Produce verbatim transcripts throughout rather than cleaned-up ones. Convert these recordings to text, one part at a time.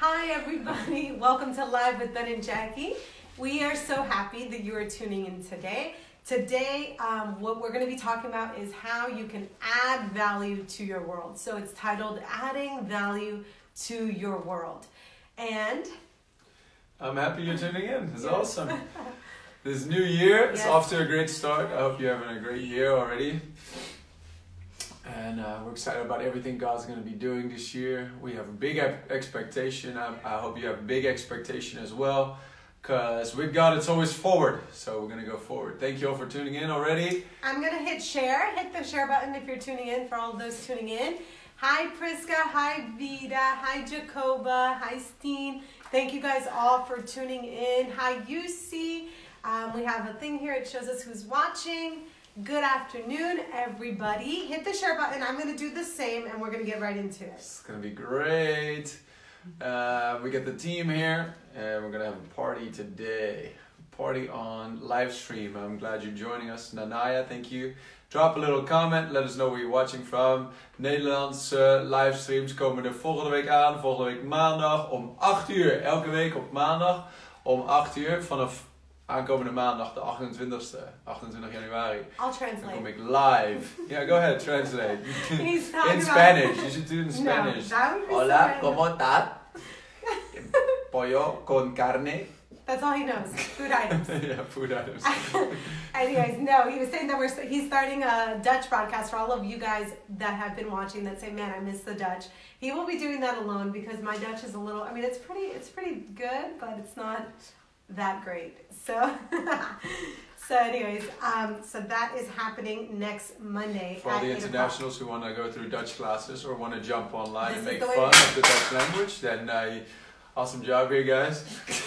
Hi everybody, welcome to Live with Ben and Jackie. We are so happy that you are tuning in today. Today, um, what we're going to be talking about is how you can add value to your world. So it's titled Adding Value to Your World. And I'm happy you're tuning in. It's yes. awesome. This new year, it's yes. off to a great start. I hope you're having a great year already. And uh, we're excited about everything God's going to be doing this year. We have a big expectation. I, I hope you have a big expectation as well. Because with God, it's always forward. So we're going to go forward. Thank you all for tuning in already. I'm going to hit share. Hit the share button if you're tuning in, for all of those tuning in. Hi, Priska. Hi, Vida. Hi, Jacoba. Hi, Steen. Thank you guys all for tuning in. Hi, U C. Um, we have a thing here. It shows us who's watching. Good afternoon, everybody. Hit the share button. I'm going to do the same, and we're going to get right into it. It's going to be great. Uh, we got the team here, and we're going to have a party today. Party on live stream. I'm glad you're joining us. Nanaya, thank you. Drop a little comment. Let us know where you're watching from. Nederlandse livestreams komen er volgende week aan. Volgende week maandag om acht uur. Elke week op maandag om acht uur. Vanaf aankomende maandag de achtentwintigste. achtentwintig januari. I'll translate. Dan kom ik live. Yeah, go ahead, translate. He's in Spanish. You should do it in Spanish. No, that would be Hola, so ¿cómo estás? Pollo con carne. That's all he knows. Food items. Yeah, food items. Anyways, no, he was saying that we're he's starting a Dutch broadcast for all of you guys that have been watching that say, man, I miss the Dutch. He will be doing that alone because my Dutch is a little, I mean, it's pretty, it's pretty good, but it's not that great. So, so anyways, um, so that is happening next Monday. For all the internationals who want to go through Dutch classes or want to jump online this and make the fun of the Dutch language, then uh, awesome job here, guys.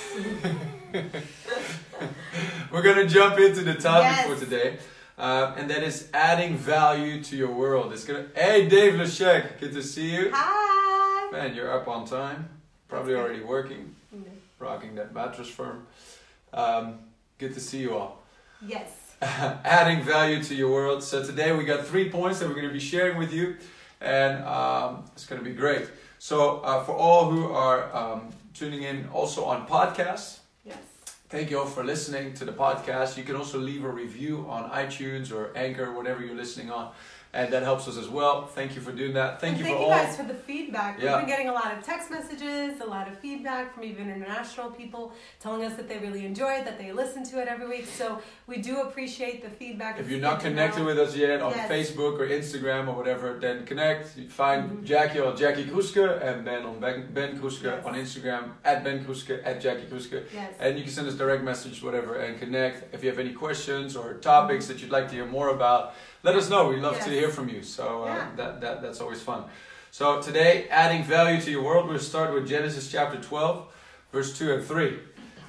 We're going to jump into the topic yes. for today. Uh, and that is adding value to your world. It's gonna. Hey, Dave Leshek, good to see you. Hi. Man, you're up on time. Probably already working, mm-hmm. rocking that mattress firm. Um, good to see you all. Yes. Adding value to your world. So today we got three points that we're going to be sharing with you. And um, it's going to be great. So uh, for all who are um, tuning in also on podcasts, yes. thank you all for listening to the podcast. You can also leave a review on iTunes or Anchor, whatever you're listening on. And that helps us as well. Thank you for doing that. Thank and you thank for you all. Thank you guys for the feedback. Yeah. We've been getting a lot of text messages, a lot of feedback from even international people telling us that they really enjoy it, that they listen to it every week. So we do appreciate the feedback. If you're not connected with us yet on yes. Facebook or Instagram or whatever, then connect. You find mm-hmm. Jackie on Jackie Kroeske and Ben on Ben, Ben Kroeske yes. on Instagram, at Ben Kroeske, at Jackie Kroeske. Yes. And you can send us direct message, whatever, and connect. If you have any questions or topics mm-hmm. that you'd like to hear more about, let us know. We'd love yes. to hear from you. So uh, yeah. that, that that's always fun. So today, adding value to your world, we'll start with Genesis chapter twelve, verse two and three.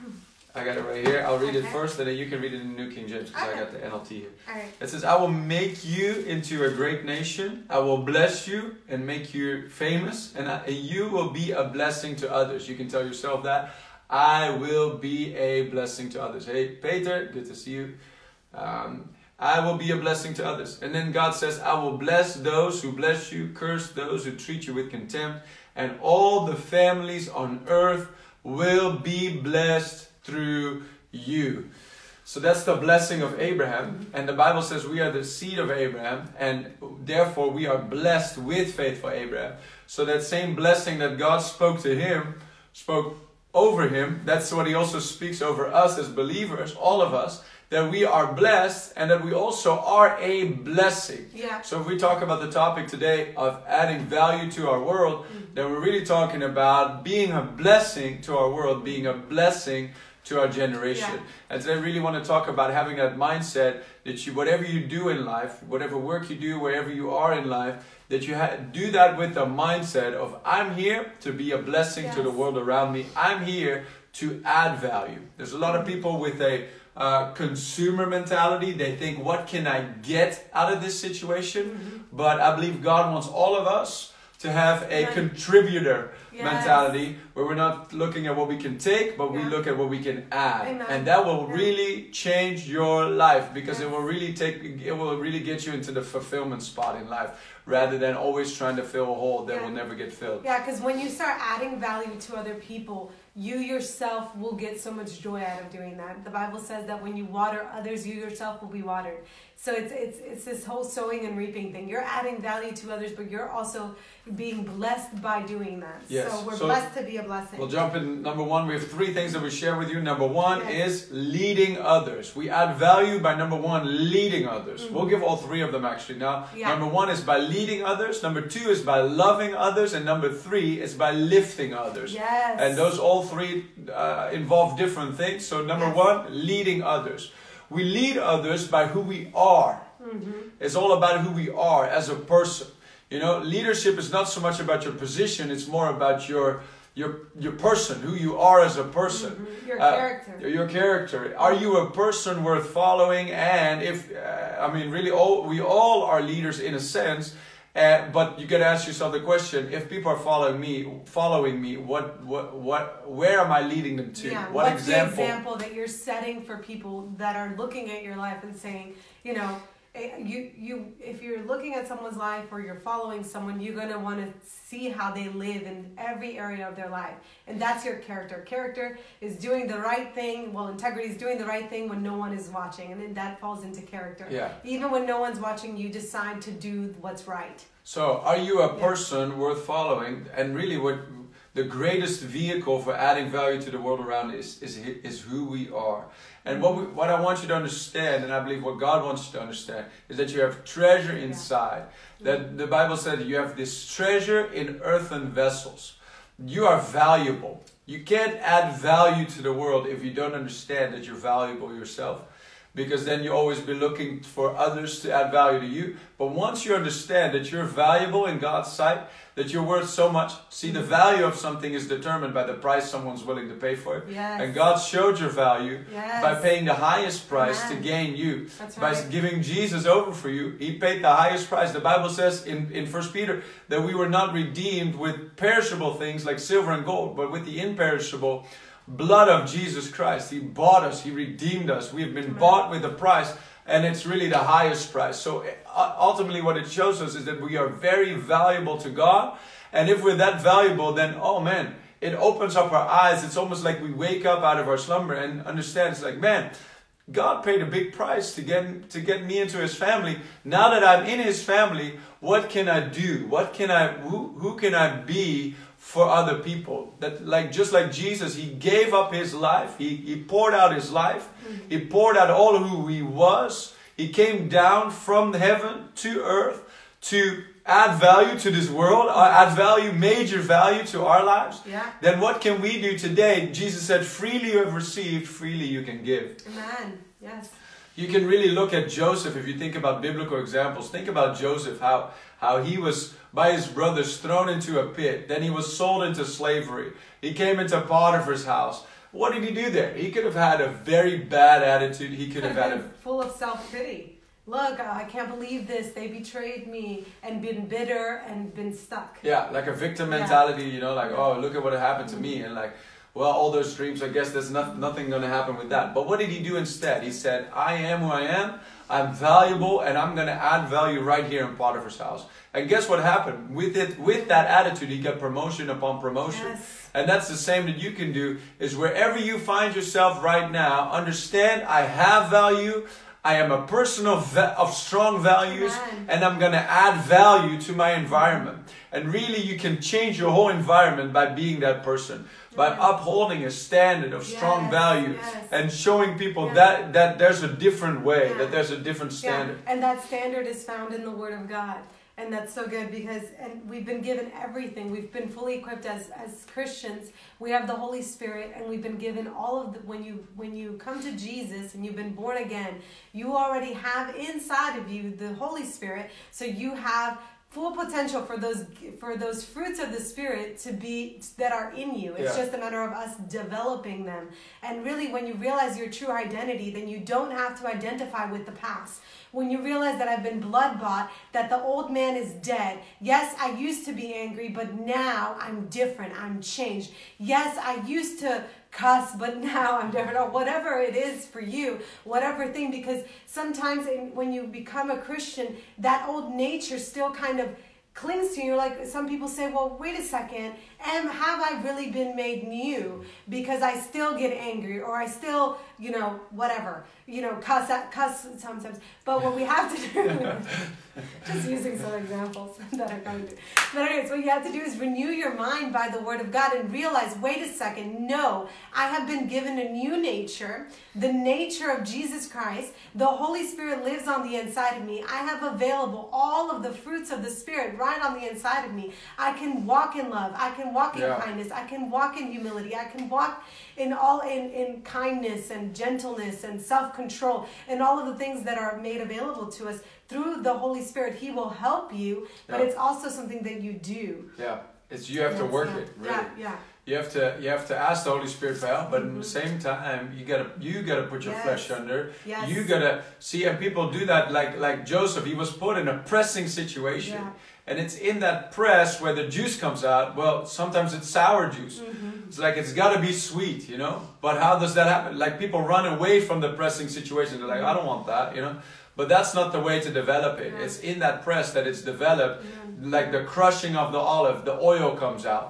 I got it right here. I'll read okay. it first, and then you can read it in the New King James, because okay. I got the N L T here. All right. It says, I will make you into a great nation. I will bless you and make you famous, and, I, and you will be a blessing to others. You can tell yourself that. I will be a blessing to others. Hey, Peter, good to see you. Um, I will be a blessing to others. And then God says, I will bless those who bless you, curse those who treat you with contempt, and all the families on earth will be blessed through you. So that's the blessing of Abraham. And the Bible says we are the seed of Abraham, and therefore we are blessed with faithful Abraham. So that same blessing that God spoke to him, spoke over him, that's what he also speaks over us as believers, all of us, that we are blessed and that we also are a blessing. Yeah. So if we talk about the topic today of adding value to our world, mm-hmm. then we're really talking about being a blessing to our world, being a blessing to our generation. Yeah. And today I really want to talk about having that mindset that you, whatever you do in life, whatever work you do, wherever you are in life, that you ha- do that with the mindset of I'm here to be a blessing yes. to the world around me. I'm here to add value. There's a lot of people with a uh, consumer mentality. They think, what can I get out of this situation? Mm-hmm. But I believe God wants all of us to have a yeah. contributor Yes. mentality, where we're not looking at what we can take, but we Yeah. look at what we can add. Amen. And that will Yeah. really change your life, because Yes. it will really take, it will really get you into the fulfillment spot in life, rather than always trying to fill a hole that Yeah. will never get filled. Yeah, because when you start adding value to other people, you yourself will get so much joy out of doing that. The Bible says that when you water others, you yourself will be watered. So it's it's it's this whole sowing and reaping thing. You're adding value to others, but you're also being blessed by doing that. Yes. So we're So blessed to be a blessing. We'll jump in. Number one, we have three things that we share with you. Number one Yes. is leading others. We add value by, number one, leading others. Mhm. We'll give all three of them actually now. Yeah. Number one is by leading others. Number two is by loving others. And number three is by lifting others. Yes. And those all three uh, involve different things. So number Yes. one, leading others. We lead others by who we are. Mm-hmm. It's all about who we are as a person. You know, leadership is not so much about your position, it's more about your your your person, who you are as a person. Mm-hmm. Your Uh, character. Your character. Are you a person worth following? And if, uh, I mean, really, all we all are leaders in a sense. Uh, but you got to ask yourself the question: if people are following me, following me, what, what, what, where am I leading them to? Yeah. What What's example? the example that you're setting for people that are looking at your life and saying, you know, eh, you you if you're looking at someone's life or you're following someone, you're gonna want to see how they live in every area of their life, and that's your character. Character is doing the right thing. Well, integrity is doing the right thing when no one is watching, and then that falls into character. Yeah. Even when no one's watching, you decide to do what's right. So, are you a Yeah. person worth following? And really, what the greatest vehicle for adding value to the world around is is is who we are. And what we, what I want you to understand, and I believe what God wants you to understand, is that you have treasure inside. That the Bible said you have this treasure in earthen vessels. You are valuable. You can't add value to the world if you don't understand that you're valuable yourself. Because then you always be looking for others to add value to you. But once you understand that you're valuable in God's sight, that you're worth so much. See, the value of something is determined by the price someone's willing to pay for it. Yes. And God showed your value Yes. by paying the highest price Amen. to gain you. That's By right. giving Jesus over for you. He paid the highest price. The Bible says in, in First Peter that we were not redeemed with perishable things like silver and gold, but with the imperishable blood of Jesus Christ. He bought us. He redeemed us. We have been bought with a price, and it's really the highest price. So uh, ultimately what it shows us is that we are very valuable to God. And if we're that valuable, then, oh man, it opens up our eyes. It's almost like we wake up out of our slumber and understand. It's like, man, God paid a big price to get to get me into His family. Now that I'm in His family, what can I do? What can I? Who, who can I be for other people? That like just like Jesus, He gave up His life. He He poured out His life. He poured out all who He was. He came down from heaven to earth to add value to this world, uh, add value, major value to our lives. Yeah. Then what can we do today? Jesus said, freely you have received, freely you can give. Amen. Yes. You can really look at Joseph if you think about biblical examples. Think about Joseph, how, how he was by his brothers thrown into a pit. Then he was sold into slavery. He came into Potiphar's house. What did he do there? He could have had a very bad attitude. He could have had a... full of self-pity. Look, I can't believe this. They betrayed me, and been bitter and been stuck. Yeah, like a victim Yeah. mentality, you know, like, oh, look at what happened to me. And like, well, all those dreams, I guess there's not, nothing going to happen with that. But what did he do instead? He said, I am who I am. I'm valuable, and I'm going to add value right here in Potiphar's house. And guess what happened? With it, with that attitude, he got promotion upon promotion. Yes. And that's the same that you can do, is wherever you find yourself right now, understand I have value. I am a person of, va- of strong values, Amen. and I'm going to add value to my environment. And really, you can change your whole environment by being that person, by Yes. upholding a standard of strong Yes, value, yes. and showing people Yeah. that, that there's a different way, Yeah. that there's a different standard. Yeah. And that standard is found in the Word of God. And that's so good because and we've been given everything. We've been fully equipped as, as Christians. We have the Holy Spirit, and we've been given all of the when you when you come to Jesus and you've been born again, you already have inside of you the Holy Spirit. So you have full potential for those for those fruits of the Spirit to be that are in you. It's Yeah. just a matter of us developing them. And really, when you realize your true identity, then you don't have to identify with the past. When you realize that I've been blood bought, that the old man is dead. Yes, I used to be angry, but now I'm different. I'm changed. Yes, I used to cuss, but now I'm different. Or whatever it is for you, whatever thing. Because sometimes in, when you become a Christian, that old nature still kind of clings to you. Like some people say, well, wait a second, am have I really been made new? Because I still get angry, or I still, you know, whatever, you know, cuss at cuss sometimes. But what we have to do, just using some examples that are coming to. But anyways, what you have to do is renew your mind by the Word of God and realize, wait a second, no, I have been given a new nature, the nature of Jesus Christ. The Holy Spirit lives on the inside of me. I have available all of the fruits of the Spirit right on the inside of me. I can walk in love. I can walk in Yeah. kindness. I can walk in humility. I can walk in all in, in kindness and gentleness and self-control and all of the things that are made available to us through the Holy Spirit. He will help you, but Yeah. it's also something that you do. Yeah, it's you have to Yes, work yeah. it really. Yeah, yeah. You have to you have to ask the Holy Spirit for help, but at the same time you gotta you gotta put your Yes. flesh under. Yes. You gotta see, and people do that like like Joseph. He was put in a pressing situation, Yeah. and it's in that press where the juice comes out. Well, sometimes it's sour juice. Mm-hmm. It's like it's gotta be sweet, you know. But how does that happen? Like people run away from the pressing situation. They're like, I don't want that, you know. But that's not the way to develop it. Yeah. It's in that press that it's developed, Yeah. like the crushing of the olive, the oil comes out.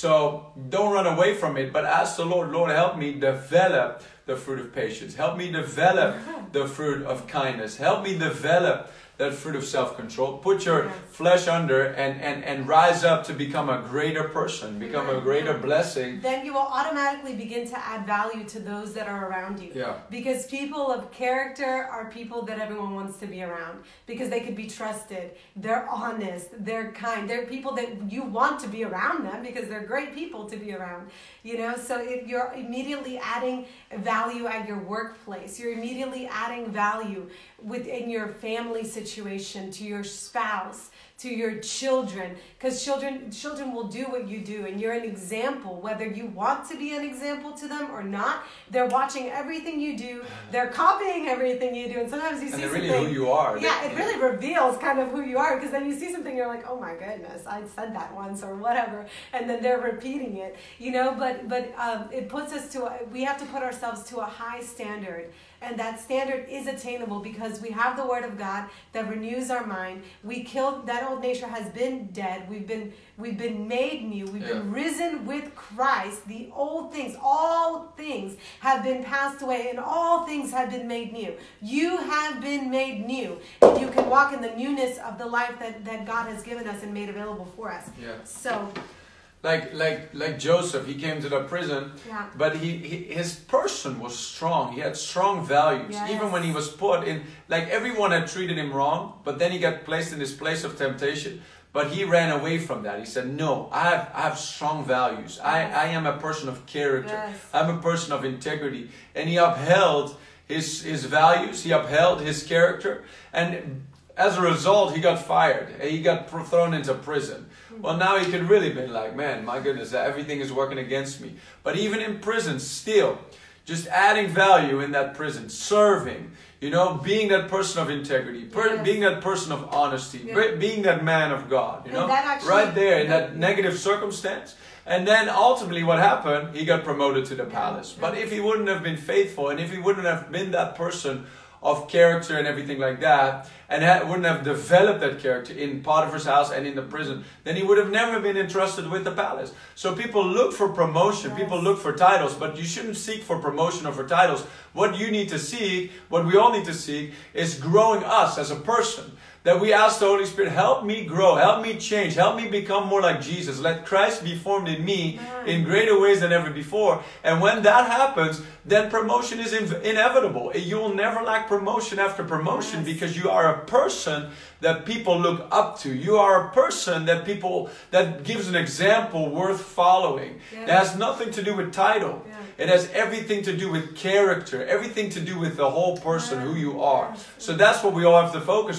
So don't run away from it, but ask the Lord, Lord, help me develop the fruit of patience. Help me develop the fruit of kindness. Help me develop that fruit of self-control. Put your Yes. flesh under and, and, and rise up to become a greater person, become a greater blessing. Then you will automatically begin to add value to those that are around you. Yeah. Because people of character are people that everyone wants to be around. Because they could be trusted. They're honest. They're kind. They're people that you want to be around them because they're great people to be around. You know, so if you're immediately adding value at your workplace, you're immediately adding value within your family situation, to your spouse, to your children, because children children will do what you do, and you're an example, whether you want to be an example to them or not. They're watching everything you do, they're copying everything you do, and sometimes you And see they're something. really who you are. Yeah, They- it really reveals kind of who you are, because then you see something, you're like, oh my goodness, I said that once or whatever, and then they're repeating it, you know. But but um, it puts us to a, we have to put ourselves to a high standard. And that standard is attainable because we have the Word of God that renews our mind. We killed that old nature has been dead. We've been we've been made new. We've Yeah. been risen with Christ. The old things, all things have been passed away, and all things have been made new. You have been made new, and you can walk in the newness of the life that, that God has given us and made available for us. Yeah. So Like like like Joseph, he came to the prison, yeah. but he, he his person was strong. He had strong values. Yes. Even when he was put in, like everyone had treated him wrong, but then he got placed in this place of temptation. But he ran away from that. He said, no, I have I have strong values. I, I am a person of character. Yes. I'm a person of integrity. And he upheld his his values, he upheld his character, and as a result, he got fired. He got thrown into prison. Well, now he could really been like, man, my goodness, everything is working against me. But even in prison, still, just adding value in that prison, serving, you know, being that person of integrity, per- Yes. being that person of honesty, Yeah. be- being that man of God, you And know, that actually- right there in that negative circumstance. And then ultimately what happened, he got promoted to the palace. But if he wouldn't have been faithful, and if he wouldn't have been that person of character and everything like that, and ha- wouldn't have developed that character in Potiphar's house and in the prison, then he would have never been entrusted with the palace. So people look for promotion, Yes. people look for titles, but you shouldn't seek for promotion or for titles. What you need to seek, what we all need to seek, is growing us as a person. That we ask the Holy Spirit, help me grow, help me change, help me become more like Jesus. Let Christ be formed in me in greater ways than ever before. And when that happens, then promotion is in- inevitable. You will never lack promotion after promotion, Yes. because you are a person that people look up to. You are a person that people, that gives an example worth following. Yes. It has nothing to do with title. Yeah. It has everything to do with character, everything to do with the whole person, who you are. Yes. So that's what we all have to focus on. It's like,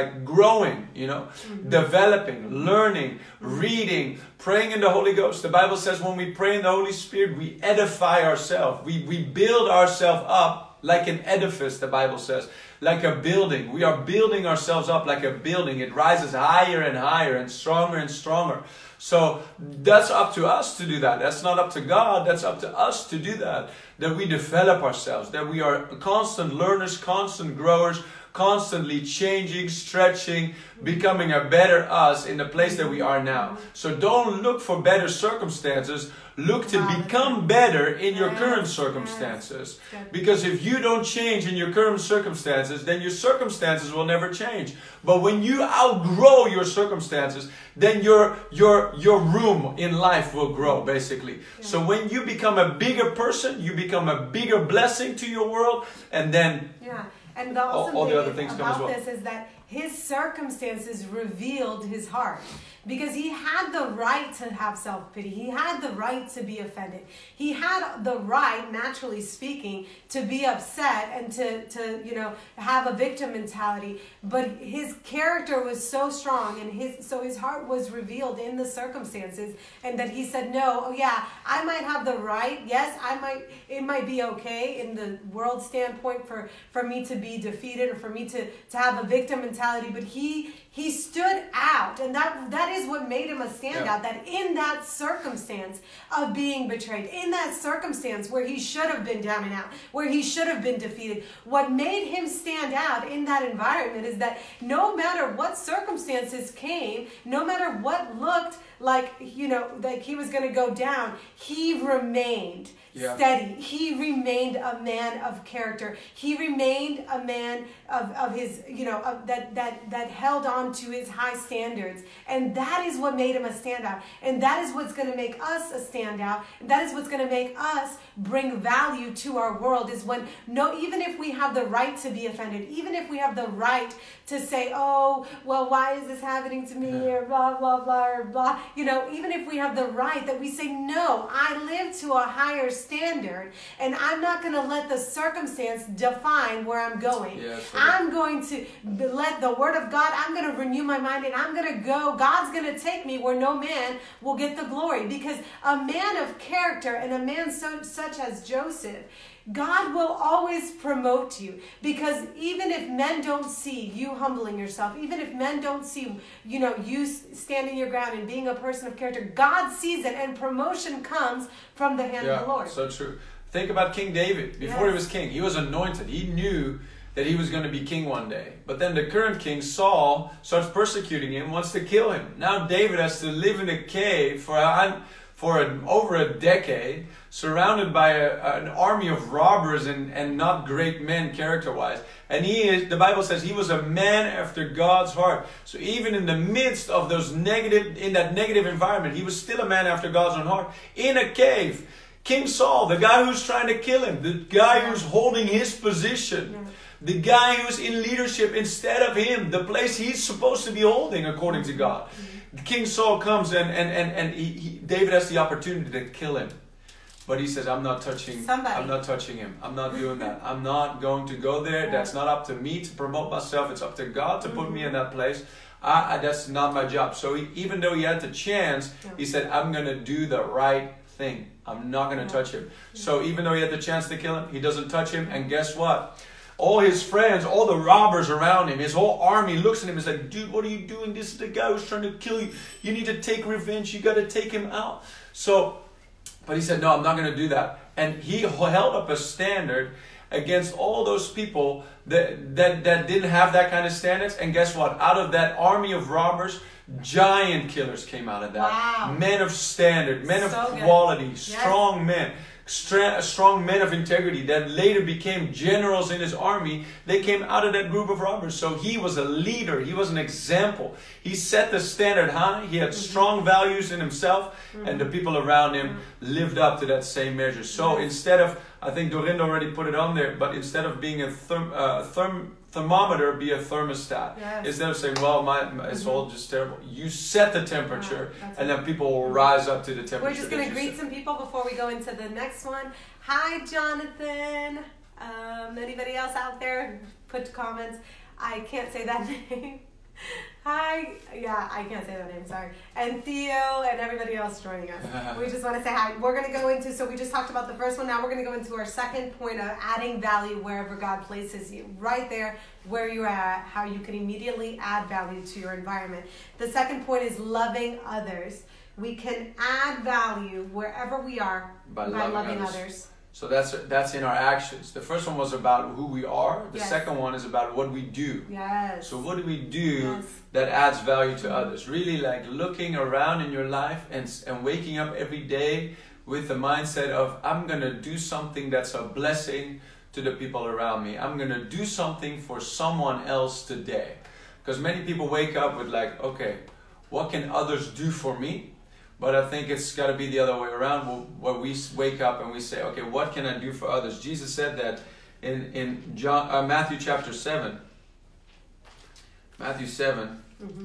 like growing, you know, mm-hmm. developing, learning, mm-hmm. reading, praying in the Holy Ghost. The Bible says when we pray in the Holy Spirit, we edify ourselves. We, we build ourselves up like an edifice, the Bible says, like a building. We are building ourselves up like a building. It rises higher and higher and stronger and stronger. So that's up to us to do that. That's not up to God. That's up to us to do that. That we develop ourselves. That we are constant learners, constant growers, constantly changing, stretching, becoming a better us in the place that we are now. So don't look for better circumstances. Look to become better in your current circumstances. Because if you don't change in your current circumstances, then your circumstances will never change. But when you outgrow your circumstances, then your your your room in life will grow, basically. Yeah. So when you become a bigger person, you become a bigger blessing to your world, and then yeah. And the awesome all, all thing the other things about come as well. this is that his circumstances revealed his heart. Because he had the right to have self-pity. He had the right to be offended. He had the right, naturally speaking, to be upset and to, to you know, have a victim mentality. But his character was so strong, and his so his heart was revealed in the circumstances, and that he said, no, oh yeah, I might have the right. Yes, I might, it might be okay in the world standpoint for, for me to be defeated or for me to, to have a victim mentality. But he he stood out, and that that is what made him a standout. Yeah. That in that circumstance of being betrayed, in that circumstance where he should have been down and out, where he should have been defeated, what made him stand out in that environment is that no matter what circumstances came, no matter what looked like, you know, like he was going to go down, he remained yeah. steady. He remained a man of character. He remained a man of, of his, you know, of that, that, that held on to his high standards. And that is what made him a standout. And that is what's going to make us a standout. That is what's going to make us bring value to our world, is when, no, even if we have the right to be offended, even if we have the right to say, oh, well, why is this happening to me, or blah, blah, blah, or blah, you know, even if we have the right that we say, no, I live to a higher standard, and I'm not going to let the circumstance define where I'm going. Yes, I'm going to let the word of God, I'm going to renew my mind, and I'm going to go, God's going to take me where no man will get the glory, because a man of character and a man so, such as Joseph, God will always promote you, because even if men don't see you humbling yourself, even if men don't see, you know, you standing your ground and being a person of character, God sees it, and promotion comes from the hand yeah, of the Lord. So true. Think about King David. Before yes. he was king, he was anointed. He knew that he was going to be king one day. But then the current king, Saul, starts persecuting him, wants to kill him. Now David has to live in a cave for a, for an, over a decade, surrounded by a, an army of robbers and, and not great men character-wise. And he is, the Bible says he was a man after God's heart. So even in the midst of those negative, in that negative environment, he was still a man after God's own heart. In a cave, King Saul, the guy who's trying to kill him, the guy who's holding his position, yeah. the guy who's in leadership instead of him, the place he's supposed to be holding according to God. Mm-hmm. King Saul comes and, and, and, and he, he, David has the opportunity to kill him. But he says, I'm not touching Somebody. I'm not touching him. I'm not doing that. I'm not going to go there. Yeah. That's not up to me to promote myself. It's up to God to mm-hmm. put me in that place. I, I, that's not my job. So he, even though he had the chance, yeah. he said, I'm going to do the right thing. I'm not going to yeah. touch him. Yeah. So even though he had the chance to kill him, he doesn't touch him. And guess what? All his friends, all the robbers around him, his whole army looks at him and is like, dude, what are you doing? This is the guy who's trying to kill you. You need to take revenge. You got to take him out. So, but he said, no, I'm not going to do that. And he held up a standard against all those people that, that, that didn't have that kind of standards. And guess what? Out of that army of robbers, giant killers came out of that. Wow. Men of standard, men so of quality, good. strong yes. men. Strong men of integrity that later became generals in his army. They came out of that group of robbers. So he was a leader. He was an example. He set the standard high. He had strong values in himself, mm-hmm. and the people around him mm-hmm. lived up to that same measure. So yes. instead of, I think Dorinda already put it on there, but instead of being a therm, uh, therm, thermometer, be a thermostat. Yes. Instead of saying, well, my, my it's mm-hmm. all just terrible. You set the temperature, wow, and then people will rise up to the temperature. We're just going to greet set. some people before we go into the next one. Hi, Jonathan. Um, anybody else out there? Put comments. I can't say that name. Hi, yeah, I can't say that name, sorry. And Theo and everybody else joining us. We just want to say hi. We're going to go into, so we just talked about the first one. Now we're going to go into our second point of adding value wherever God places you. Right there, where you're at, how you can immediately add value to your environment. The second point is loving others. We can add value wherever we are by, by loving, loving others. others. So that's that's in our actions. The first one was about who we are. The yes. second one is about what we do. Yes. So what do we do yes. that adds value to others? Really like looking around in your life and and waking up every day with the mindset of I'm going to do something that's a blessing to the people around me. I'm going to do something for someone else today. Because many people wake up with like, okay, what can others do for me? But I think it's got to be the other way around, where we wake up and we say, okay, what can I do for others? Jesus said that in, in John, uh, Matthew chapter seven. Matthew seven. Mm-hmm.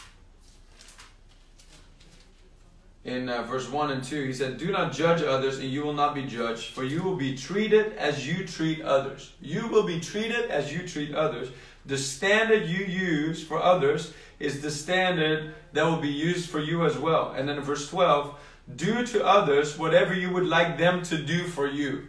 In uh, verse one and two, he said, do not judge others and you will not be judged, for you will be treated as you treat others. You will be treated as you treat others. The standard you use for others is the standard that will be used for you as well. And then in verse twelve, do to others whatever you would like them to do for you.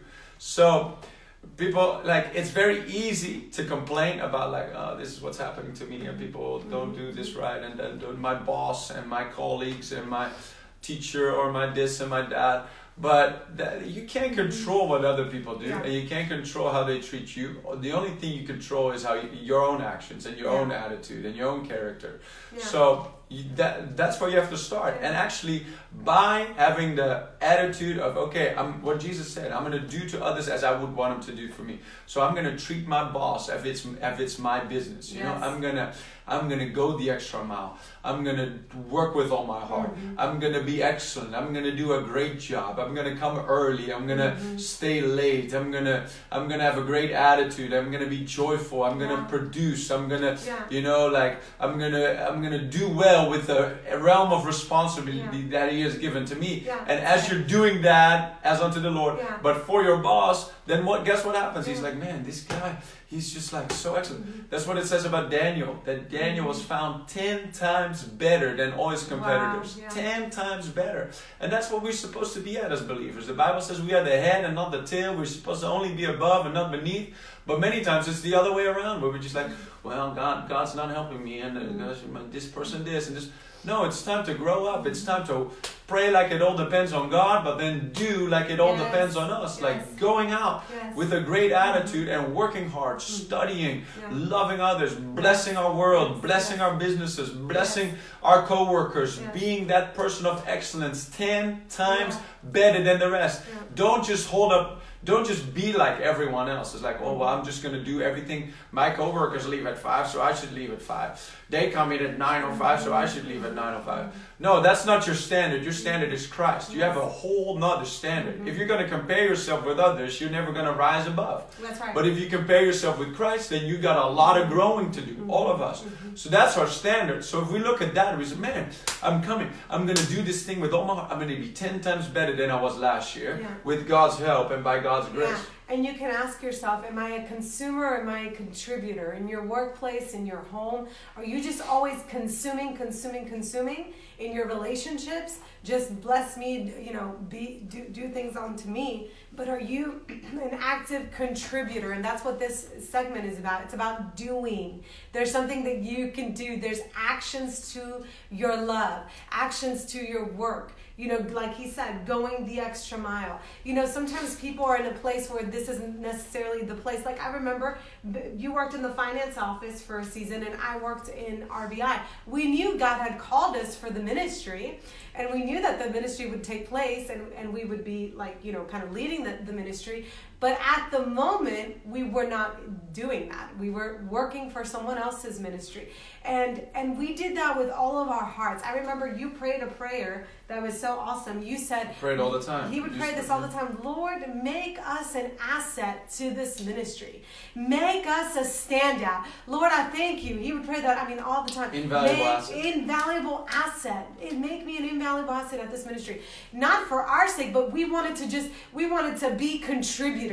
So people, like, it's very easy to complain about like, oh, this is what's happening to me and people don't do this right. And then my boss and my colleagues and my teacher or my this and my that. But that, you can't control what other people do, yeah. and you can't control how they treat you. The only thing you control is how you, your own actions and your yeah. own attitude and your own character. Yeah. So you, that that's where you have to start. Yeah. And actually, by having the attitude of, okay, I'm what Jesus said, I'm going to do to others as I would want them to do for me. So I'm going to treat my boss as if it's if it's my business. You yes. know, I'm gonna I'm gonna go the extra mile. I'm gonna work with all my heart. Mm-hmm. I'm gonna be excellent. I'm gonna do a great job. I'm gonna come early. I'm gonna mm-hmm. stay late. I'm gonna I'm gonna have a great attitude. I'm gonna be joyful. I'm gonna yeah. produce. I'm gonna yeah. you know like I'm gonna I'm gonna do well with the realm of responsibility yeah. that He has given to me. Yeah. And as you're doing that as unto the Lord, yeah. but for your boss, then what? Guess what happens? Yeah. He's like, man, this guy. He's just like so excellent. Mm-hmm. That's what it says about Daniel. That Daniel was found ten times better than all his competitors. Wow, yeah. Ten times better. And that's what we're supposed to be at as believers. The Bible says we are the head and not the tail. We're supposed to only be above and not beneath. But many times it's the other way around, where we're just like, well, God, God's not helping me, and uh, this person this and this. No, it's time to grow up. It's time to pray like it all depends on God, but then do like it all yes. depends on us. Yes. Like going out yes. with a great attitude and working hard, studying, yeah. loving others, blessing our world, blessing yes. our businesses, blessing yes. our co-workers, yes. being that person of excellence ten times yeah. better than the rest. Yeah. Don't just hold up. Don't just be like everyone else. It's like, oh, well, I'm just going to do everything. My coworkers leave at five, so I should leave at five. They come in at nine oh five, so I should leave at nine oh five. No, that's not your standard. Your standard is Christ. You have a whole nother standard. Mm-hmm. If you're going to compare yourself with others, you're never going to rise above. That's right. But if you compare yourself with Christ, then you got a lot of growing to do, mm-hmm. all of us. Mm-hmm. So that's our standard. So if we look at that, we say, man, I'm coming. I'm going to do this thing with all my heart. I'm going to be ten times better than I was last year yeah. with God's help and by God's grace. Yeah. And you can ask yourself, am I a consumer or am I a contributor? In your workplace, in your home, are you just always consuming, consuming, consuming? In your relationships, just bless me, you know, be do, do things onto me. But are you an active contributor? And that's what this segment is about. It's about doing. There's something that you can do. There's actions to your love, actions to your work. You know, like he said, going the extra mile. You know, sometimes people are in a place where this isn't necessarily the place. Like I remember you worked in the finance office for a season and I worked in R B I. We knew God had called us for the ministry and we knew that the ministry would take place and, and we would be like, you know, kind of leading the, the ministry. But at the moment, we were not doing that. We were working for someone else's ministry. And and we did that with all of our hearts. I remember you prayed a prayer that was so awesome. You said... Prayed all the time. He would pray this all the time. Lord, make us an asset to this ministry. Make us a standout. Lord, I thank you. He would pray that, I mean, all the time. Invaluable make, asset. Invaluable asset. It make me an invaluable asset at this ministry. Not for our sake, but we wanted to just, we wanted to be contributors.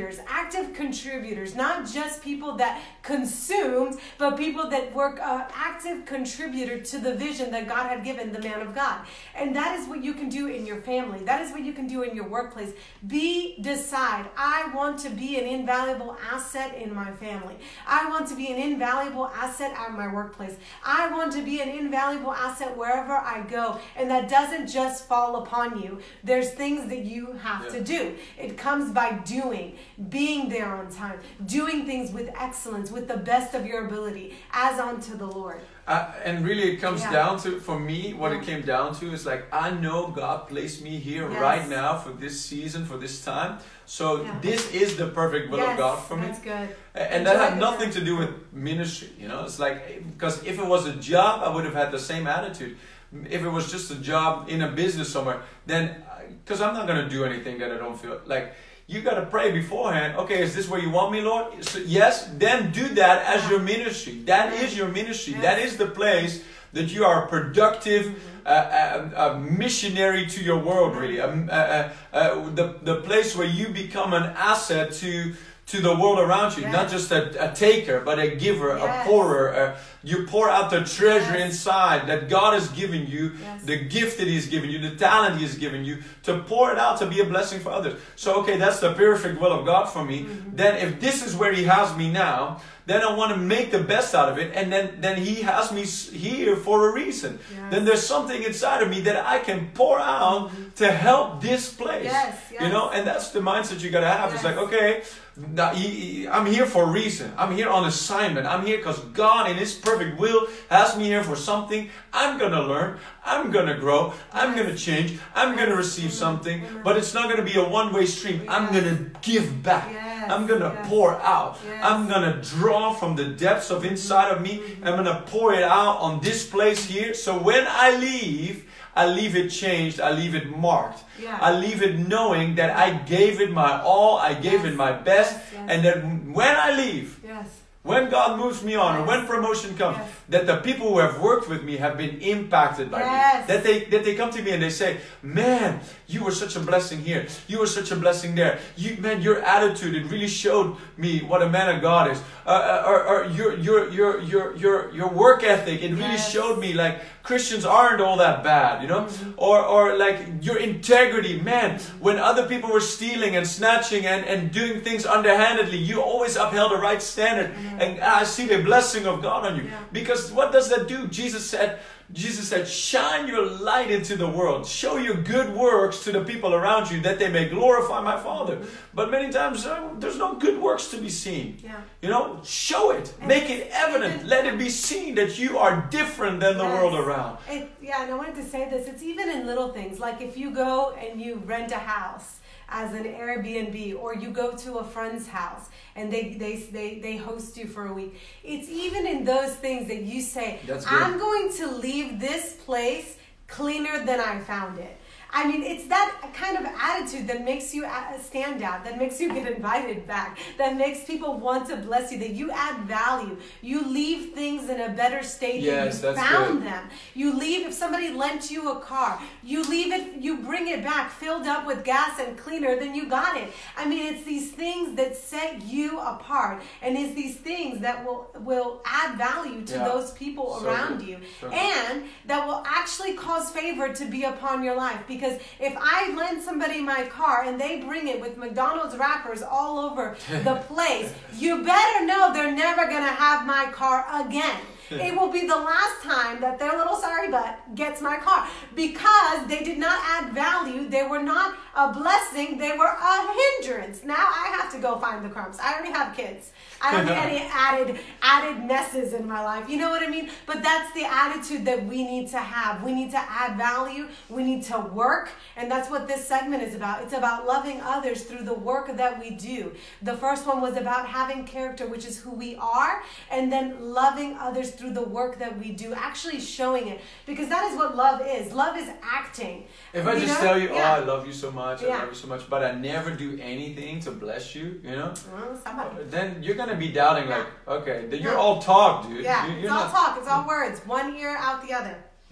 contributors, active contributors, not just people that consumed, but people that were uh, active contributor to the vision that God had given the man of God. And that is what you can do in your family. That is what you can do in your workplace. Be, decide, I want to be an invaluable asset in my family. I want to be an invaluable asset at my workplace. I want to be an invaluable asset wherever I go. And that doesn't just fall upon you. There's things that you have yeah. to do. It comes by doing, being there on time, doing things with excellence, with the best of your ability, as unto the Lord. Uh, and really it comes yeah. down to, for me, what yeah. it came down to is like, I know God placed me here yes. right now for this season, for this time. So yeah. this is the perfect will yes, of God for me. That's good. And Enjoy that had nothing to do with ministry, you know. It's like, because if it was a job, I would have had the same attitude. If it was just a job in a business somewhere, then, because I'm not going to do anything that I don't feel like. You got to pray beforehand. Okay, is this where you want me, Lord? So, yes, then do that as your ministry. That is your ministry. Yes. That is the place that you are a productive mm-hmm. uh, a, a missionary to your world, really. A, a, a, a, the, the place where you become an asset to to the world around you. Yes. Not just a, a taker, but a giver, yes. a pourer. A, you pour out the treasure yes. inside that God has given you, yes. the gift that He's given you, the talent He's given you, to pour it out to be a blessing for others. So, okay, that's the perfect will of God for me. Mm-hmm. Then if this is where He has me now, then I want to make the best out of it. And then, then He has me here for a reason. Yes. Then there's something inside of me that I can pour out mm-hmm. to help this place. Yes, yes. You know, and that's the mindset you got to have. Yes. It's like, okay, now, I'm here for a reason. I'm here on assignment. I'm here because God in His perfect will has me here for something. I'm going to learn. I'm going to grow. I'm going to change. I'm going to receive something. But it's not going to be a one-way stream. I'm going to give back. I'm going to pour out. I'm going to draw from the depths of inside of me. I'm going to pour it out on this place here. So when I leave, I leave it changed. I leave it marked. Yeah. I leave it knowing that I gave it my all. I gave yes. it my best. Yes, yes. And that when I leave, yes. when God moves me on, yes. or when promotion comes, yes. that the people who have worked with me have been impacted by yes. me. That they that they come to me and they say, man, you were such a blessing here. You were such a blessing there. You, man, your attitude, it really showed me what a man of God is. Uh, or, or your, your, your, your, your, your work ethic, it really yes. showed me like Christians aren't all that bad, you know? Mm-hmm. Or, or like your integrity, man, when other people were stealing and snatching and, and doing things underhandedly, you always upheld the right standard. Mm-hmm. And I see the blessing of God on you. Yeah. Because what does that do? Jesus said, Jesus said, shine your light into the world. Show your good works to the people around you that they may glorify my Father. But many times uh, there's no good works to be seen. Yeah. You know, show it. And make it evident. Even, let it be seen that you are different than the yes. world around. It, yeah, and I wanted to say this. It's even in little things. Like if you go and you rent a house as an Airbnb, or you go to a friend's house and they they they, they host you for a week. It's even in those things that you say, I'm going to leave this place cleaner than I found it. I mean, it's that kind of attitude that makes you stand out, that makes you get invited back, that makes people want to bless you, that you add value. You leave things in a better state yes, than you that's found good. them. You leave, if somebody lent you a car, you leave it, you bring it back filled up with gas and cleaner than you got it. I mean, it's these things that set you apart, and it's these things that will, will add value to yeah. those people so around good. you, so and that will actually cause favor to be upon your life. Because Because if I lend somebody my car and they bring it with McDonald's wrappers all over the place, you better know they're never going to have my car again. It will be the last time that their little sorry butt gets my car, because they did not add value. They were not a blessing. They were a hindrance. Now I have to go find the crumbs. I already have kids. I don't need any added added messes in my life. You know what I mean? But that's the attitude that we need to have. We need to add value. We need to work. And that's what this segment is about. It's about loving others through the work that we do. The first one was about having character, which is who we are, and then loving others through the work that we do, actually showing it. Because that is what love is. Love is acting. If I you just know? tell you, oh, yeah. I love you so much, I yeah. love you so much, but I never do anything to bless you, you know, well, somebody. then you're going to be doubting, yeah. like, okay, then you're yeah. all talk, dude. Yeah, you're it's not... all talk. It's all words. One ear out the other.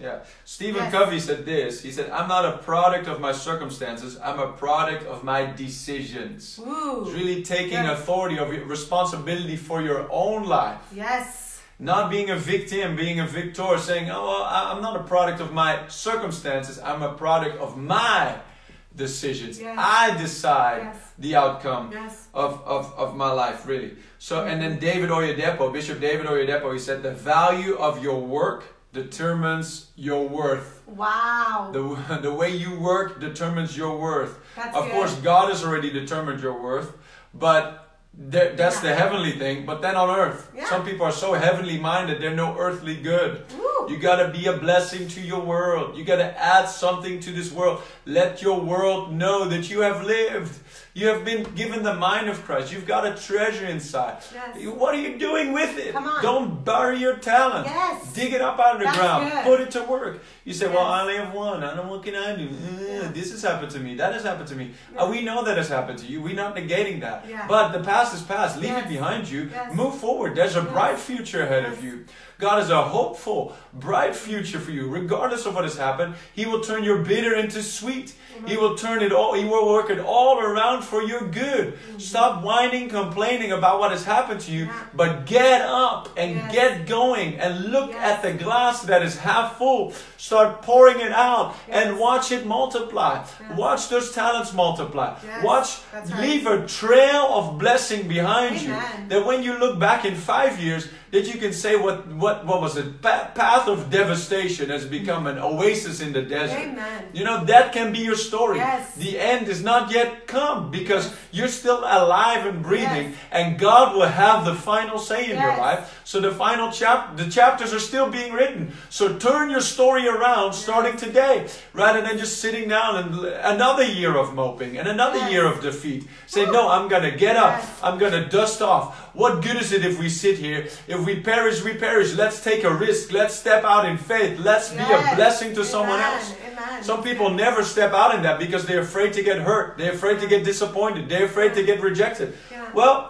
Yeah. Stephen Yes. Covey said this. He said, I'm not a product of my circumstances. I'm a product of my decisions. Ooh. It's really taking Yes. authority of your responsibility for your own life. Yes. Not being a victim, being a victor, saying, oh, well, I- I'm not a product of my circumstances. I'm a product of my decisions. Yes. I decide Yes. the outcome Yes. of, of, of my life, really. So, and then David Oyedepo, Bishop David Oyedepo, he said, the value of your work determines your worth. Wow. The, the way you work determines your worth. That's Of good. course, God has already determined your worth, but there, that's Yeah. the heavenly thing. But then on earth, Yeah. some people are so heavenly minded, they're no earthly good. Woo. You got to be a blessing to your world. You got to add something to this world. Let your world know that you have lived. You have been given the mind of Christ. You've got a treasure inside. Yes. What are you doing with it? Come on. Don't bury your talent. Yes. Dig it up out of the That's ground. good. Put it to work. You say, well, Yes. I only have one. I don't know, what can I do? Uh, Yeah. This has happened to me. That has happened to me. Yeah. Uh, we know that has happened to you. We're not negating that. Yeah. But the past is past. Leave Yes. it behind you. Yes. Move forward. There's a Yes. bright future ahead Yes. of you. God has a hopeful, bright future for you. Regardless of what has happened, He will turn your bitter into sweet. Amen. He will turn it all, He will work it all around for your good. Mm-hmm. Stop whining, complaining about what has happened to you, Yeah. but get up and Yes. get going and look Yes. at the glass that is half full. Start pouring it out Yes. and watch it multiply. Yes. Watch those talents multiply. Yes. Watch, That's right. leave a trail of blessing behind you. Amen. That when you look back in five years, that you can say what what what was it? Pa- path of devastation has become an oasis in the desert. Amen. You know, that can be your story. Yes. The end is not yet come because you're still alive and breathing, Yes. and God will have the final say in your Yes. life. So the final chap the chapters are still being written. So turn your story around starting today, rather than just sitting down and l- another year of moping and another Yes. year of defeat. Say, no, I'm gonna get up. Yes. I'm gonna dust off. What good is it if we sit here? If we perish, we perish. Let's take a risk. Let's step out in faith. Let's be a Yes. blessing to someone Amen. else. Amen. Some people never step out in that because they're afraid to get hurt. They're afraid to get disappointed. They're afraid to get rejected. Yeah. Well,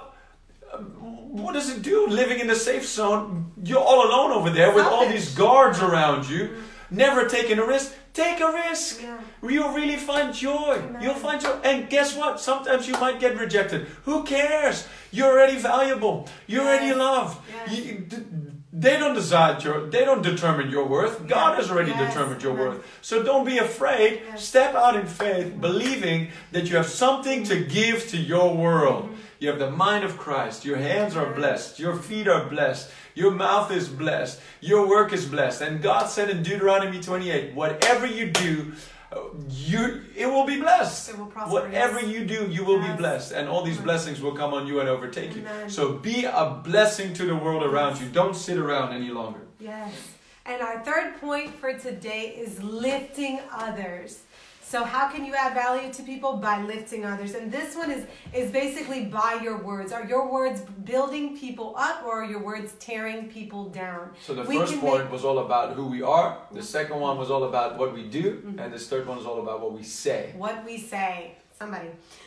what does it do living in the safe zone? You're all alone over there with all Selfish. these guards around you, never taking a risk. Take a risk. Yeah. You'll really find joy. Amen. You'll find joy. And guess what? Sometimes you might get rejected. Who cares? You're already valuable. You're already Yes. loved. Yes. You- d- they don't decide your. They don't determine your worth. God has already Yes. determined your Amen. worth. So don't be afraid. Yes. Step out in faith, believing that you have something to give to your world. Mm-hmm. You have the mind of Christ. Your hands are blessed. Your feet are blessed. Your mouth is blessed. Your work is blessed. And God said in Deuteronomy twenty-eight, whatever you do, uh, you it will be blessed. It will prosper, Whatever yes. you do, you will be Yes. blessed. And all these Amen. blessings will come on you and overtake you. Amen. So be a blessing to the world around you. Don't sit around any longer. Yes. And our third point for today is lifting others. So how can you add value to people? By lifting others. And this one is, is basically by your words. Are your words building people up, or are your words tearing people down? So the We first can point make- was all about who we are. The second one was all about what we do. Mm-hmm. And this third one is all about what we say. What we say. Somebody.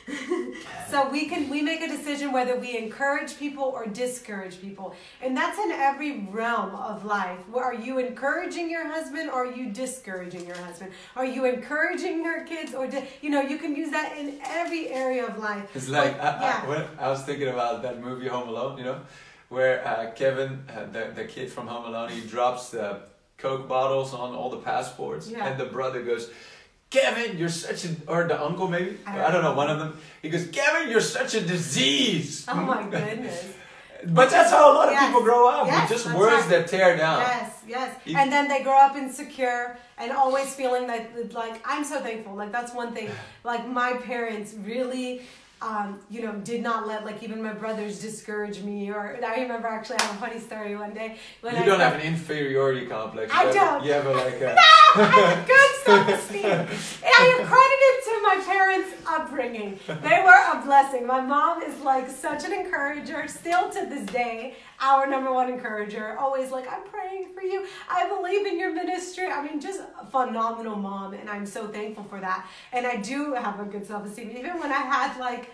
So we can we make a decision whether we encourage people or discourage people. And that's in every realm of life. Where are you encouraging your husband, or are you discouraging your husband? Are you encouraging your kids, or di- you know, you can use that in every area of life. It's like, But, I, yeah. I, when I was thinking about that movie Home Alone, you know, where uh, Kevin, uh, the, the kid from Home Alone, he drops the Coke bottles on all the passports. Yeah. And the brother goes, Kevin, you're such a, or the uncle maybe, I I don't don't, know, know. one of them. He goes, Kevin, you're such a disease. Oh my goodness. But that's how a lot of Yes. people grow up, Yes, with just that's words right. that tear down. Yes, yes. You- And then they grow up insecure and always feeling that, like, I'm so thankful. Like, that's one thing. Like, my parents really, um, you know, did not let, like, even my brothers discourage me. Or I remember actually, I have a funny story one day. When You I don't said, have an inferiority complex. I you have, don't. You have a, like a... I have good self-esteem. And I am credited to my parents' upbringing. They were a blessing. My mom is like such an encourager, still to this day, our number one encourager. Always like, I'm praying for you. I believe in your ministry. I mean, just a phenomenal mom, and I'm so thankful for that. And I do have a good self-esteem. Even when I had like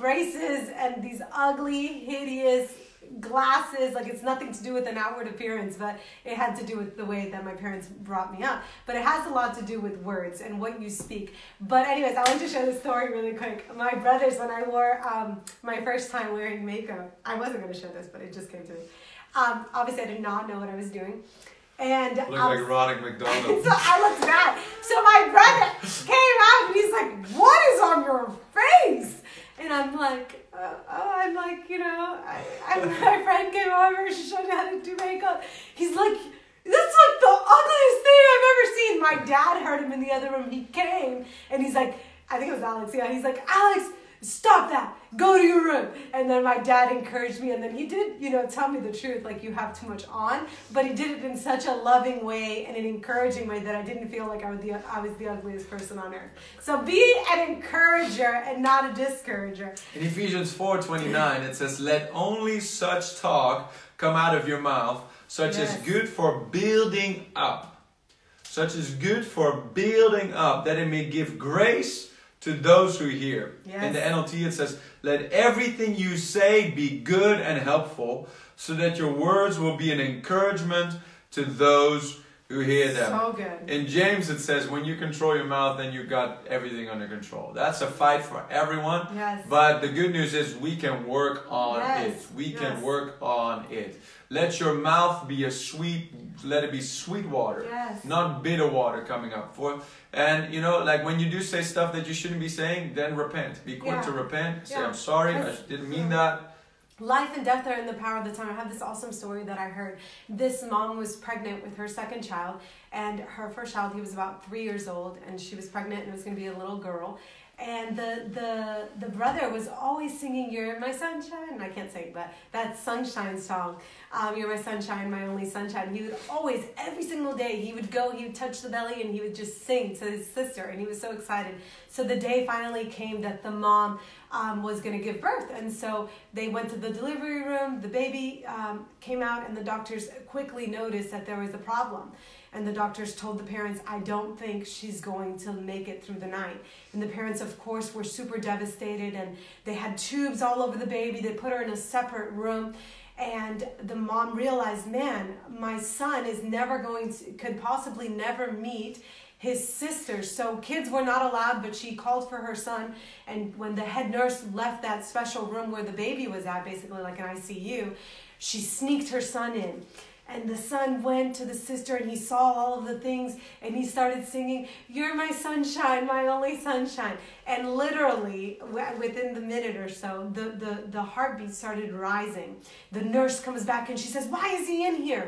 braces and these ugly, hideous glasses. Like, it's nothing to do with an outward appearance, but it had to do with the way that my parents brought me up. But it has a lot to do with words and what you speak. But anyways, I want to share this story really quick. My brothers, when I wore um, my first time wearing makeup, I wasn't going to share this, but it just came to me. Um, obviously, I did not know what I was doing. And Look um, like Ronald McDonald. so I looked bad. So my brother came out and he's like, "What is on your face?" And I'm like, uh, oh, I'm like, you know, I, I, my friend came over, she showed me how to do makeup. He's like, "That's like the ugliest thing I've ever seen." My dad heard him in the other room. He came and he's like, I think it was Alex. Yeah, he's like, "Alex, stop that. Go to your room." And then my dad encouraged me, and then he did, you know, tell me the truth, like, you have too much on, but he did it in such a loving way and an encouraging way that I didn't feel like I was the I was the ugliest person on earth. So be an encourager and not a discourager. In Ephesians four twenty-nine, it says, "Let only such talk come out of your mouth, such Yes. as good for building up. Such as good for building up, that it may give grace to those who hear." Yes. In the N L T it says, "Let everything you say be good and helpful, so that your words will be an encouragement to those who hear them." So good. In James it says, "When you control your mouth, then you got everything under control." That's a fight for everyone. Yes. But the good news is we can work on Yes. it. We Yes. can work on it. Let your mouth be a sweet, let it be sweet water, Yes. not bitter water coming up forth. And you know, like when you do say stuff that you shouldn't be saying, then repent. Be quick Yeah. to repent. Say, Yeah. "I'm sorry, I Yes. didn't mean that." Life and death are in the power of the tongue. I have this awesome story that I heard. This mom was pregnant with her second child, and her first child, he was about three years old, and she was pregnant, and it was going to be a little girl. And the the the brother was always singing, "You're my sunshine." I can't sing, but that sunshine song. Um, "You're my sunshine, my only sunshine." He would always, every single day, he would go, he would touch the belly, and he would just sing to his sister, and he was so excited. So the day finally came that the mom um, was going to give birth, and so they went to the delivery room. The baby um, came out, and the doctors quickly noticed that there was a problem. And the doctors told the parents, "I don't think she's going to make it through the night." And the parents, of course, were super devastated, and they had tubes all over the baby. They put her in a separate room. And the mom realized, man, my son is never going to, could possibly never meet his sister. So kids were not allowed, but she called for her son. And when the head nurse left that special room where the baby was at, basically like an I C U, she sneaked her son in. And the son went to the sister, and he saw all of the things, and he started singing, "You're my sunshine, my only sunshine." And literally, within the minute or so, the, the, the heartbeat started rising. The nurse comes back, and she says, "Why is he in here?"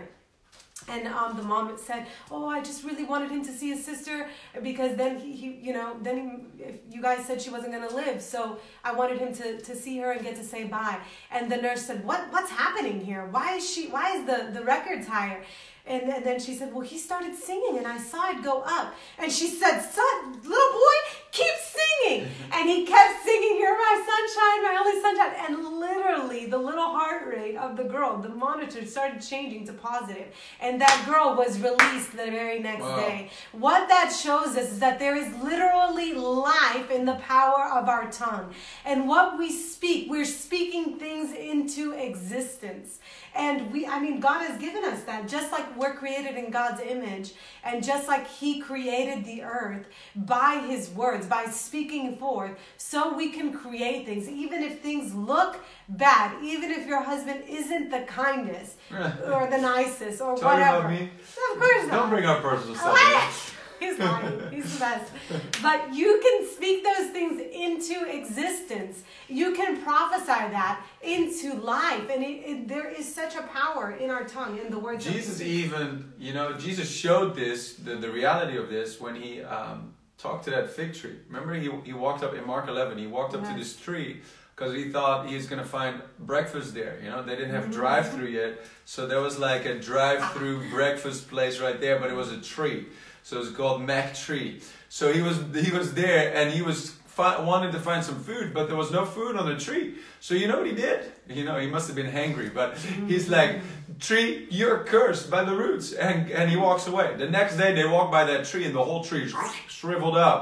And um, the mom said, "Oh, I just really wanted him to see his sister, because then he, he you know, then he, if you guys said she wasn't going to live, so I wanted him to, to see her and get to say bye." And the nurse said, "What what's happening here? Why is she? Why is the the records higher?" And, and then she said, "Well, he started singing, and I saw it go up." And she said, "Son, little boy, keep singing." And he kept singing, "You're my sunshine, my only sunshine." And literally, the little heart rate of the girl, the monitor started changing to positive. And that girl was released the very next Wow. day. What that shows us is that there is literally life in the power of our tongue. And what we speak, we're speaking things into existence. And we, I mean, God has given us that. Just like we're created in God's image, and just like He created the earth by His words, by speaking forth, so we can create things. Even if things look bad, even if your husband isn't the kindest or the nicest or Tell whatever. you about me. Of course not. Don't bring up personal stuff. What? He's lying. He's the best. But you can speak those things into existence. You can prophesy that into life. And it, it, there is such a power in our tongue, in the words Jesus of even, you know, Jesus showed this, the, the reality of this, when he um, talked to that fig tree. Remember, he, he walked up in Mark eleven, he walked up Yes. to this tree because he thought he was going to find breakfast there. You know, they didn't have Mm-hmm. drive-through yet. So there was like a drive-through breakfast place right there, but it was a tree. So it was called Mac Tree. So he was he was there, and he was fi- wanted to find some food, but there was no food on the tree. So you know what he did? You know, he must have been hangry, but he's like, "Tree, you're cursed by the roots," and and he walks away. The next day they walk by that tree, and the whole tree shriveled up.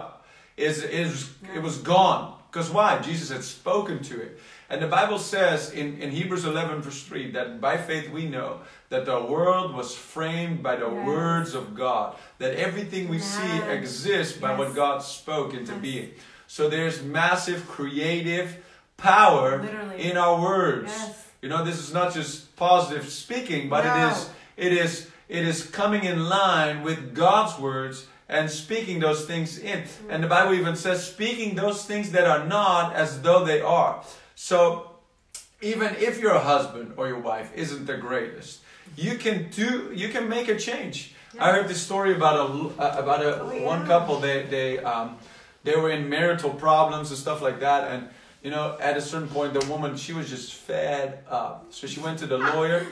is, is it was gone. Because why? Jesus had spoken to it. And the Bible says in, in Hebrews eleven verse three that by faith we know that the world was framed by the yes. words of God. That everything we yes. see exists by yes. what God spoke into yes. being. So there's massive creative power Literally. in our words. Yes. You know, this is not just positive speaking, but no. it is it is it is coming in line with God's words and speaking those things in. Mm-hmm. And the Bible even says speaking those things that are not as though they are. So even if your husband or your wife isn't the greatest, you can do you can make a change. Yeah. I heard this story about a uh, about a oh, yeah. one couple. They they um they were in marital problems and stuff like that, and you know, at a certain point, the woman, she was just fed up. So she went to the lawyer.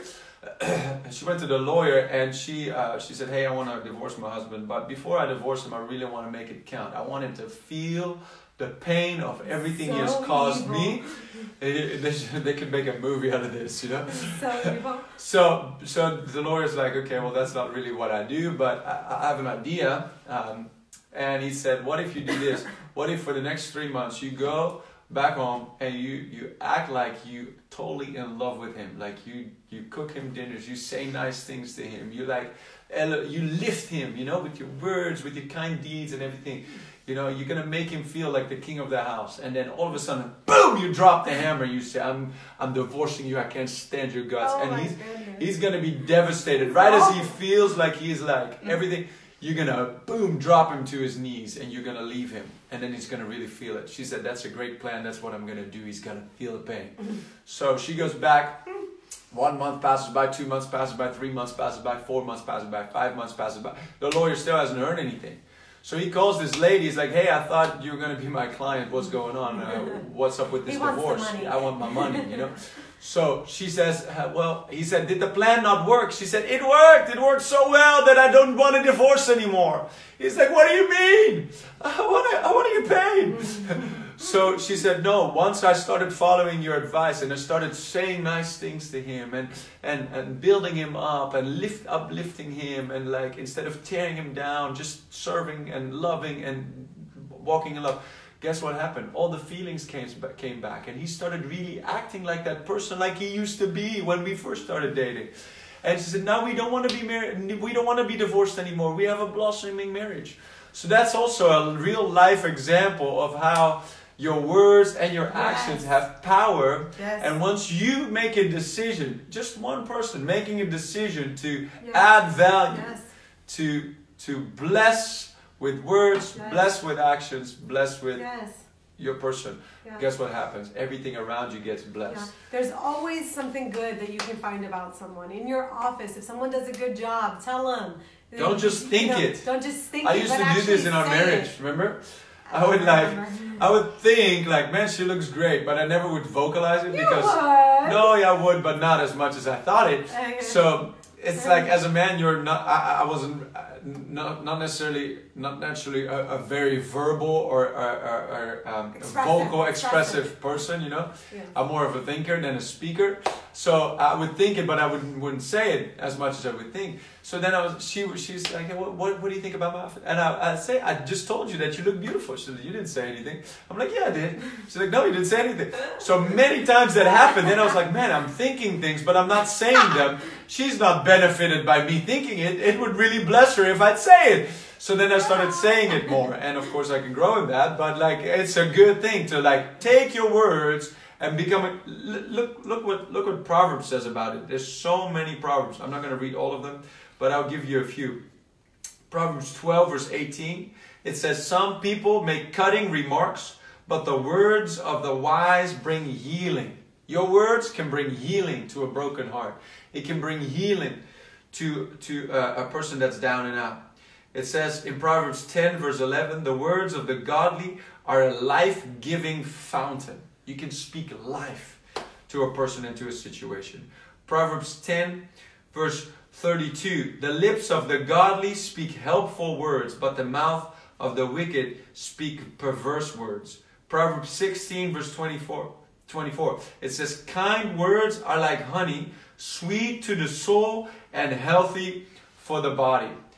she went to the lawyer and she uh, she said, hey, I want to divorce my husband. But before I divorce him, I really want to make it count. I want him to feel the pain of everything so he has caused evil. me. They, they, they could make a movie out of this, you know. So evil. So, so the lawyer's like, okay, well, that's not really what I do, but I, I have an idea. Um, and he said, what if you do this? What if for the next three months you go back home and you you act like you totally in love with him, like you you cook him dinners, you say nice things to him, you like you lift him, you know, with your words, with your kind deeds and everything. You know, you're gonna make him feel like the king of the house, and then all of a sudden, boom, you drop the hammer. You say, I'm I'm divorcing you, I can't stand your guts. Oh, and he's goodness. he's gonna be devastated, right? As he feels like he's like everything. You're gonna boom drop him to his knees and you're gonna leave him, and then he's gonna really feel it. She said, that's a great plan, that's what I'm gonna do. He's gonna feel the pain. So she goes back. One month passes by, two months passes by, three months passes by, four months passes by, five months passes by. The lawyer still hasn't heard anything. So he calls this lady. He's like, hey, I thought you were gonna be my client. What's going on? Uh, what's up with this he divorce? Wants the money. I want my money, you know. So she says, well, he said, did the plan not work? She said, it worked. It worked so well that I don't want a divorce anymore. He's like, what do you mean? I want to, I want to get paid. So she said, no, once I started following your advice and I started saying nice things to him and, and, and building him up and lift uplifting him, and like instead of tearing him down, just serving and loving and walking in love. Guess what happened? All the feelings came, came back, and he started really acting like that person like he used to be when we first started dating. And she said, now we don't want to be married, we don't want to be divorced anymore. We have a blossoming marriage. So that's also a real life example of how your words and your actions yes. have power. Yes. And once you make a decision, just one person making a decision to yes. add value, yes. to to bless with words, yes. bless with actions, bless with yes. your person. Yeah. Guess what happens? Everything around you gets blessed. Yeah. There's always something good that you can find about someone. In your office, if someone does a good job, tell them. Don't just think you know, it. Don't just think I it. I used to do this in our marriage, it. remember? I would like, I would think like, man, she looks great, but I never would vocalize it you because, would. no, yeah, I would, but not as much as I thought it. Okay. So it's like, as a man, you're not, I, I wasn't, not not necessarily, not naturally a, a very verbal or, or, or, or um, vocal, expressive, expressive person, you know? Yeah. I'm more of a thinker than a speaker. So I would think it, but I wouldn't, wouldn't say it as much as I would think. So then I was, she she's like, hey, what, what what do you think about my outfit? And I I say, I just told you that you look beautiful. She said, you didn't say anything. I'm like, yeah, I did. She's like, no, you didn't say anything. So many times that happened. Then I was like, man, I'm thinking things, but I'm not saying them. She's not benefited by me thinking it. It would really bless her if I'd say it. So then I started saying it more. And of course I can grow in that, but like, it's a good thing to like take your words and become a, look look what look what Proverbs says about it. There's so many Proverbs. I'm not going to read all of them, but I'll give you a few. Proverbs twelve verse eighteen. It says, some people make cutting remarks, but the words of the wise bring healing. Your words can bring healing to a broken heart. It can bring healing to to a, a person that's down and out. It says in Proverbs ten verse eleven, the words of the godly are a life-giving fountain. You can speak life to a person and to a situation. Proverbs ten verse thirty-two. The lips of the godly speak helpful words, but the mouth of the wicked speak perverse words. Proverbs sixteen verse twenty-four. twenty-four. It says, kind words are like honey, sweet to the soul and healthy for the body.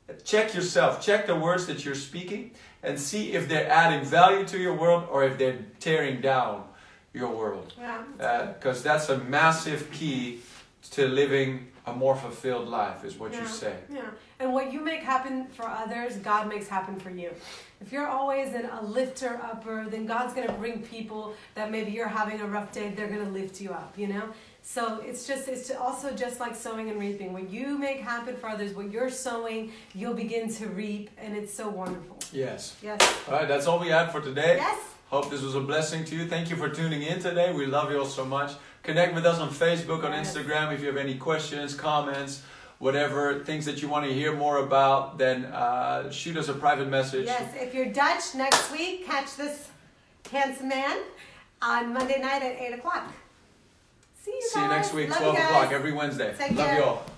check yourself, check the words that you're speaking, and see if they're adding value to your world or if they're tearing down your world. Yeah. Because uh, that's a massive key to living a more fulfilled life, is what yeah. you say. Yeah. And what you make happen for others, God makes happen for you. If you're always in a lifter upper, then God's going to bring people that maybe you're having a rough day, they're going to lift you up, you know? So it's just, it's also just like sowing and reaping. What you make happen for others, what you're sowing, you'll begin to reap, and it's so wonderful. Yes. Yes. All right, that's all we had for today. Yes. Hope this was a blessing to you. Thank you for tuning in today. We love you all so much. Connect with us on Facebook, on Yes. Instagram. If you have any questions, comments, whatever, things that you want to hear more about, then uh, shoot us a private message. Yes, if you're Dutch, next week, catch this handsome man on Monday night at eight o'clock. See you See you guys. next week, Love twelve you guys. o'clock, every Wednesday. Take Love care. you all.